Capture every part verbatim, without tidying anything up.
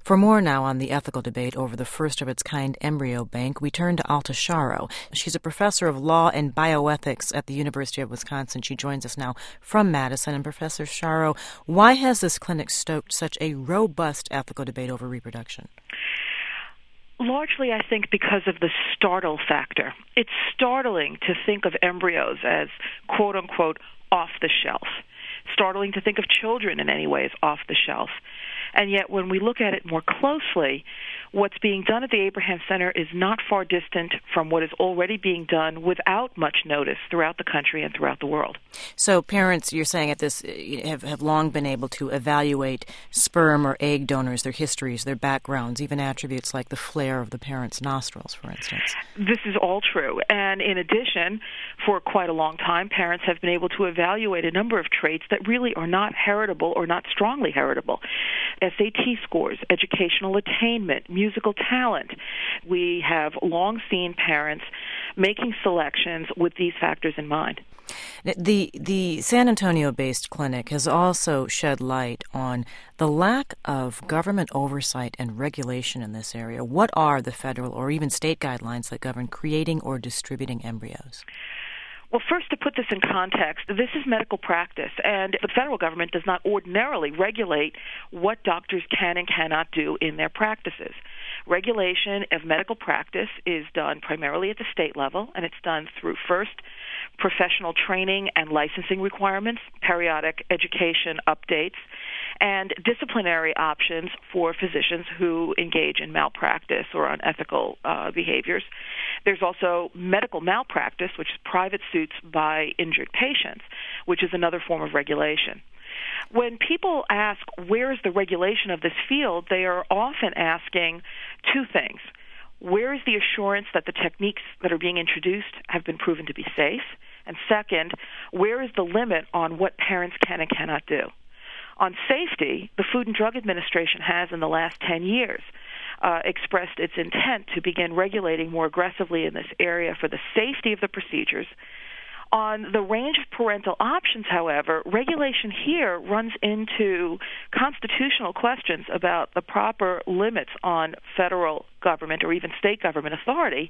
For more now on the ethical debate over the first-of-its-kind embryo bank, we turn to Alta Sharrow. She's a professor of law and bioethics at the University of Wisconsin. She joins us now from Madison. And Professor Sharrow, why has this clinic stoked such a robust ethical debate over reproduction? Largely, I think, because of the startle factor. It's startling to think of embryos as, quote-unquote, off the shelf. Startling to think of children in any way as off the shelf. And yet, when we look at it more closely, what's being done at the Abraham Center is not far distant from what is already being done without much notice throughout the country and throughout the world. So parents, you're saying at this, have, have long been able to evaluate sperm or egg donors, their histories, their backgrounds, even attributes like the flare of the parents' nostrils, for instance. This is all true. And in addition, for quite a long time, parents have been able to evaluate a number of traits that really are not heritable or not strongly heritable. S A T scores, educational attainment, musical talent. We have long seen parents making selections with these factors in mind. The the San Antonio-based clinic has also shed light on the lack of government oversight and regulation in this area. What are the federal or even state guidelines that govern creating or distributing embryos? Well, first, to put this in context, this is medical practice, and the federal government does not ordinarily regulate what doctors can and cannot do in their practices. Regulation of medical practice is done primarily at the state level, and it's done through, first, professional training and licensing requirements, periodic education updates, and disciplinary options for physicians who engage in malpractice or unethical uh, behaviors. There's also medical malpractice, which is private suits by injured patients, which is another form of regulation. When people ask, where is the regulation of this field, they are often asking two things. Where is the assurance that the techniques that are being introduced have been proven to be safe? And second, where is the limit on what parents can and cannot do? On safety, the Food and Drug Administration has, in the last ten years, uh, expressed its intent to begin regulating more aggressively in this area for the safety of the procedures. On the range of parental options, however, regulation here runs into constitutional questions about the proper limits on federal government or even state government authority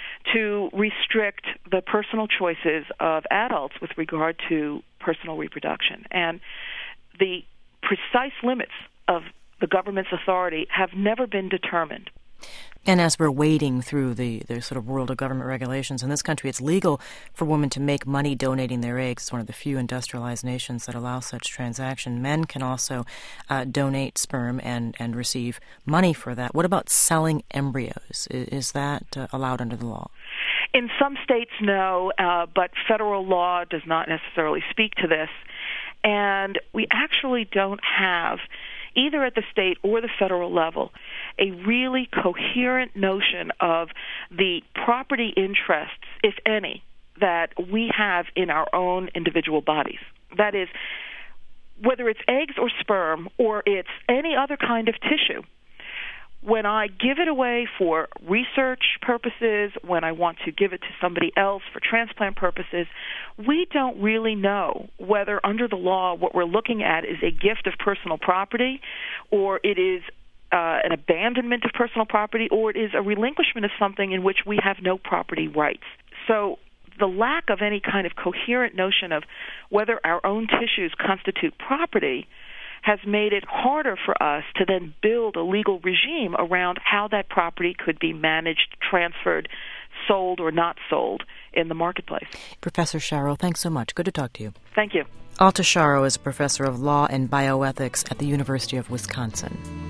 to restrict the personal choices of adults with regard to personal reproduction. And the precise limits of the government's authority have never been determined. And as we're wading through the, the sort of world of government regulations, in this country it's legal for women to make money donating their eggs. It's one of the few industrialized nations that allow such transaction. Men can also uh, donate sperm and, and receive money for that. What about selling embryos? Is, is that uh, allowed under the law? In some states, no, uh, but federal law does not necessarily speak to this. And we actually don't have, either at the state or the federal level, a really coherent notion of the property interests, if any, that we have in our own individual bodies. That is, whether it's eggs or sperm or it's any other kind of tissue, when I give it away for research purposes, when I want to give it to somebody else for transplant purposes, we don't really know whether under the law what we're looking at is a gift of personal property or it is uh, an abandonment of personal property or it is a relinquishment of something in which we have no property rights. So the lack of any kind of coherent notion of whether our own tissues constitute property has made it harder for us to then build a legal regime around how that property could be managed, transferred, sold, or not sold in the marketplace. Professor Sharrow, thanks so much. Good to talk to you. Thank you. Alta Sharrow is a professor of law and bioethics at the University of Wisconsin.